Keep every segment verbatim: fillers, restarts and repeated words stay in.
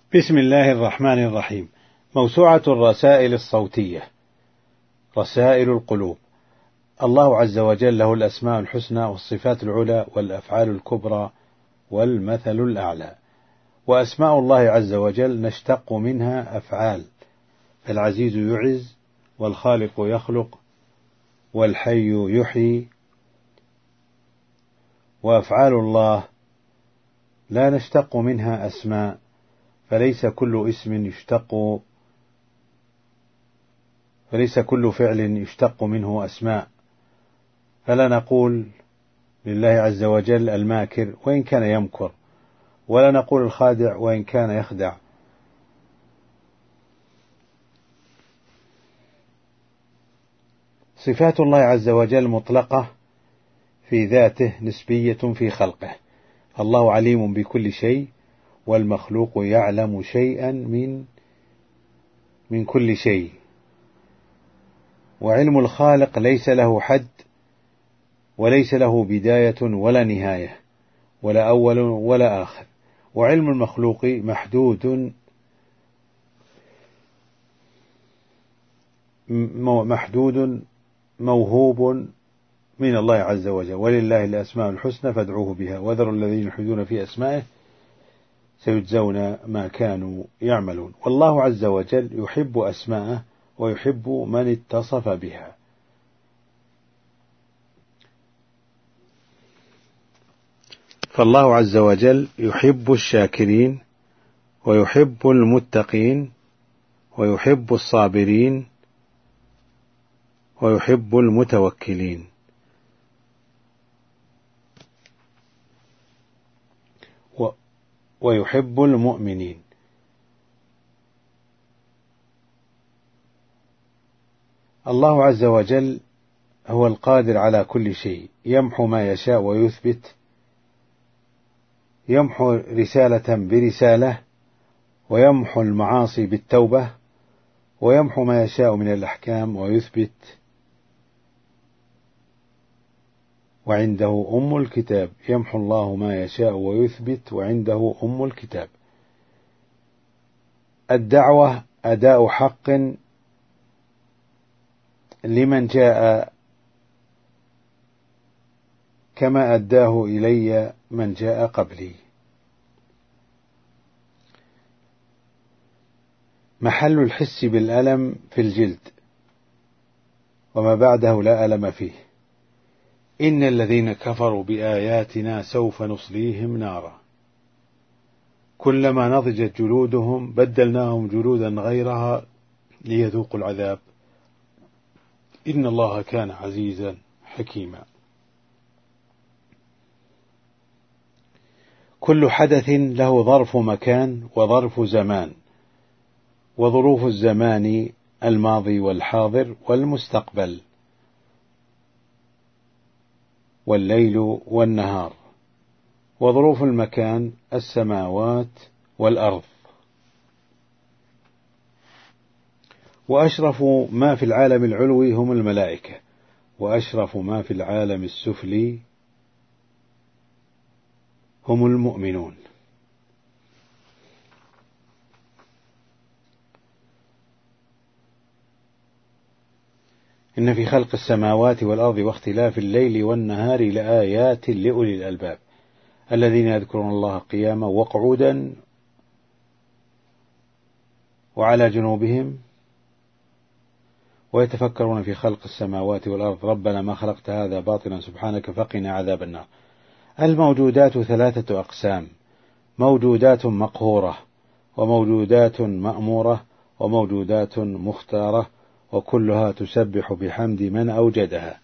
بسم الله الرحمن الرحيم. موسوعة الرسائل الصوتية. رسائل القلوب. الله عز وجل له الأسماء الحسنى والصفات العلى والأفعال الكبرى والمثل الأعلى، وأسماء الله عز وجل نشتق منها أفعال، فالعزيز يعز، والخالق يخلق، والحي يحيي. وأفعال الله لا نشتق منها أسماء، فليس كل اسم يشتق فليس كل فعل يشتق منه أسماء، فلا نقول لله عز وجل الماكر وإن كان يمكر، ولا نقول الخادع وإن كان يخدع. صفات الله عز وجل مطلقة في ذاته، نسبية في خلقه. الله عليم بكل شيء، والمخلوق يعلم شيئا من من كل شيء. وعلم الخالق ليس له حد، وليس له بداية ولا نهاية، ولا أول ولا آخر. وعلم المخلوق محدود محدود موهوب من الله عز وجل. ولله الأسماء الحسنى فادعوه بها، وذروا الذين يلحدون في أسمائه سيجزون ما كانوا يعملون. والله عز وجل يحب أسماءه ويحب من اتصف بها. فالله عز وجل يحب الشاكرين، ويحب المتقين، ويحب الصابرين، ويحب المتوكلين. ويحب المؤمنين. الله عز وجل هو القادر على كل شيء، يمحو ما يشاء ويثبت، يمحو رسالة برسالة، ويمحو المعاصي بالتوبة، ويمحو ما يشاء من الأحكام ويثبت. وعنده أم الكتاب، يمحو الله ما يشاء ويثبت، وعنده أم الكتاب. الدعوة أداء حق لمن جاء، كما أداه إلي من جاء قبلي. محل الحس بالألم في الجلد، وما بعده لا ألم فيه. إن الذين كفروا بآياتنا سوف نصليهم نارا، كلما نضجت جلودهم بدلناهم جلودا غيرها ليذوقوا العذاب، إن الله كان عزيزا حكيما. كل حدث له ظرف مكان وظرف زمان، وظروف الزمان الماضي والحاضر والمستقبل، والليل والنهار. وظروف المكان السماوات والأرض. وأشرف ما في العالم العلوي هم الملائكة، وأشرف ما في العالم السفلي هم المؤمنون. إن في خلق السماوات والأرض واختلاف الليل والنهار لآيات لأولي الألباب الذين يذكرون الله قياما وقعودا وعلى جنوبهم ويتفكرون في خلق السماوات والأرض ربنا ما خلقت هذا باطلا سبحانك فقنا عذاب النار. الموجودات ثلاثة أقسام: موجودات مقهورة، وموجودات مأمورة، وموجودات مختارة، وكلها تسبح بحمد من أوجدها.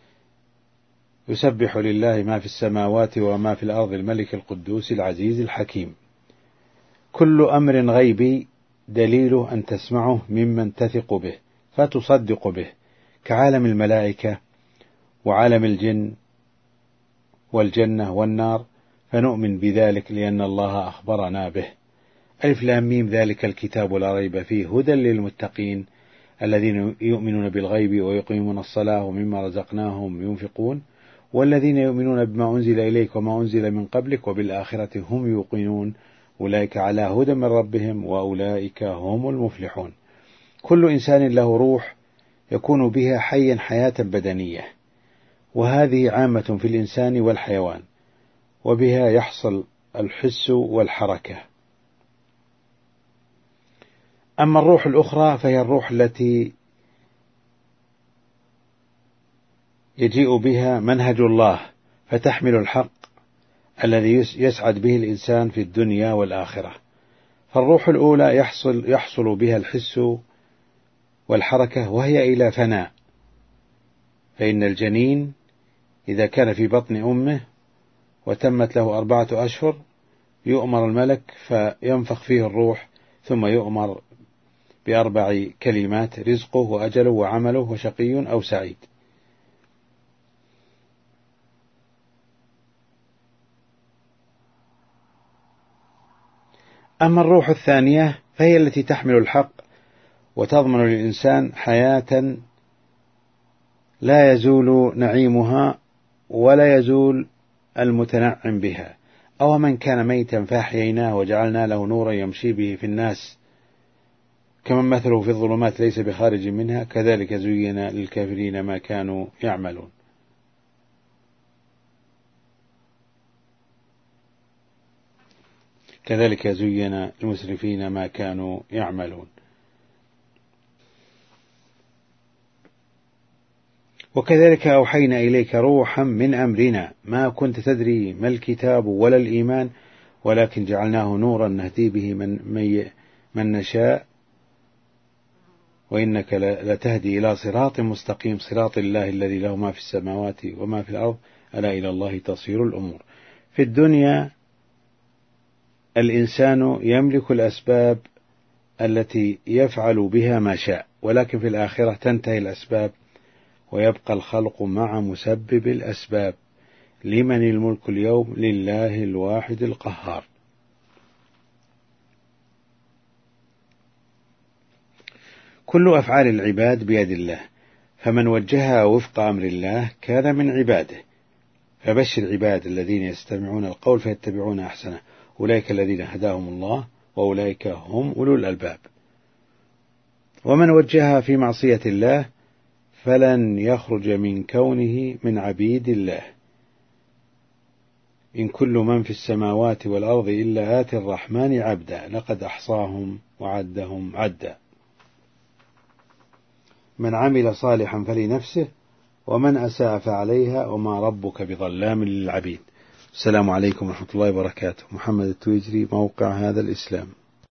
يسبح لله ما في السماوات وما في الأرض الملك القدوس العزيز الحكيم. كل أمر غيبي دليله أن تسمعه ممن تثق به فتصدق به، كعالم الملائكة وعالم الجن والجنة والنار، فنؤمن بذلك لأن الله أخبرنا به. ألف لام ميم ذلك الكتاب لا ريب فيه هدى للمتقين الذين يؤمنون بالغيب ويقيمون الصلاة ومما رزقناهم ينفقون والذين يؤمنون بما أنزل إليك وما أنزل من قبلك وبالآخرة هم يوقنون أولئك على هدى من ربهم وأولئك هم المفلحون. كل إنسان له روح يكون بها حيا حياة بدنية، وهذه عامة في الإنسان والحيوان، وبها يحصل الحس والحركة. أما الروح الأخرى فهي الروح التي يجيء بها منهج الله فتحمل الحق الذي يسعد به الإنسان في الدنيا والآخرة. فالروح الأولى يحصل, يحصل بها الحس والحركة وهي إلى فناء، فإن الجنين إذا كان في بطن أمه وتمت له أربعة أشهر يؤمر الملك فينفخ فيه الروح، ثم يؤمر بأربع كلمات: رزقه وأجله وعمله وشقي أو سعيد. أما الروح الثانية فهي التي تحمل الحق وتضمن للإنسان حياة لا يزول نعيمها ولا يزول المتنعم بها. أو من كان ميتا فأحييناه وجعلنا له نورا يمشي به في الناس كمن مثله في الظلمات ليس بخارج منها كذلك زين للكافرين ما كانوا يعملون. كذلك زين المسرفين ما كانوا يعملون. وكذلك أوحينا إليك روحا من أمرنا ما كنت تدري ما الكتاب ولا الإيمان ولكن جعلناه نورا نهدي به من, من, من نشاء وإنك لتهدي إلى صراط مستقيم صراط الله الذي له ما في السماوات وما في الأرض ألا إلى الله تصير الأمور. في الدنيا الإنسان يملك الأسباب التي يفعل بها ما شاء، ولكن في الآخرة تنتهي الأسباب ويبقى الخلق مع مسبب الأسباب. لمن الملك اليوم؟ لله الواحد القهار. كل أفعال العباد بيد الله، فمن وجهها وفق أمر الله كان من عباده. فبشر عباد الذين يستمعون القول فيتبعون أحسنه أولئك الذين هداهم الله وأولئك هم أولو الألباب. ومن وجهها في معصية الله فلن يخرج من كونه من عبيد الله. إن كل من في السماوات والأرض إلا آتي الرحمن عبدا لقد أحصاهم وعدهم عدا. من عمل صالحا فلنفسه ومن أساء فعليها وما ربك بظلام للعبيد. السلام عليكم ورحمة الله وبركاته. محمد التويجري، موقع هذا الإسلام.